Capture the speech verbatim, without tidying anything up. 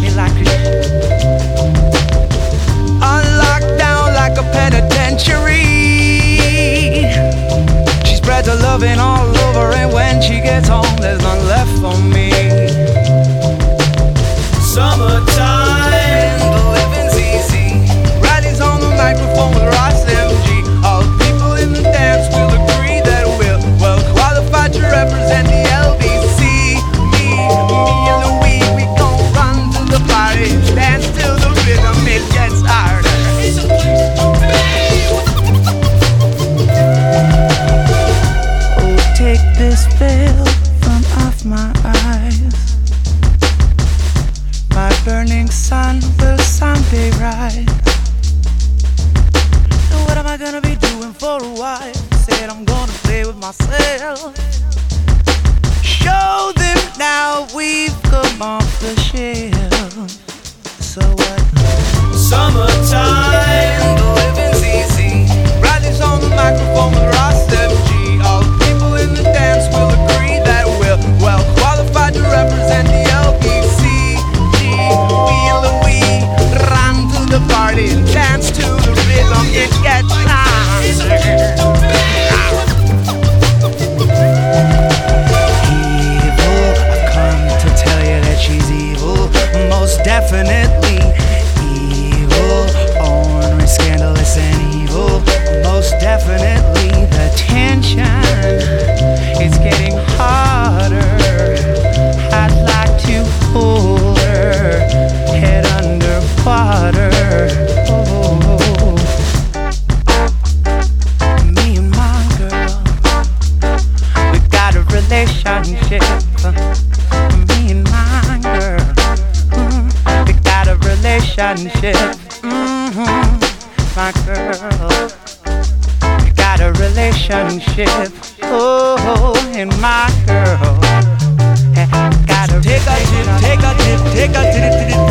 me like a unlocked down like a penitentiary. She spreads her loving all over, and when she gets home, there's none left for me. Summertime, the living's easy. Riley's on the microphone with Ross M G. All the people in the dance will agree that we're well qualified to represent the L B C. Me, me and Louis, we gon' run to the party, dance till the rhythm it gets harder. It's a place to be. Oh, take this veil from off my eyes. My burning sun will someday rise. And what am I gonna be doing for a while? Said I'm gonna play with myself. Show them now we've come off the shelf. So what? Summertime, the living's easy. Riley's on the microphone with Ross M G. All the people in the dance will agree that we're well qualified to represent the L B C. We and Louis run to the party and dance to the rhythm. It gets louder. Evil, I've come to tell you that she's evil. Most definitely evil. Ornery, scandalous, and evil. Most definitely the tension is getting harder. I'd like to hold her head underwater. Oh, me and my girl, we got a relationship. Me and my girl, mm, we got a relationship. Mm-hmm. My girl, we got a relationship. Oh, and my girl. Take a dip, take a dip, take a dip, dip,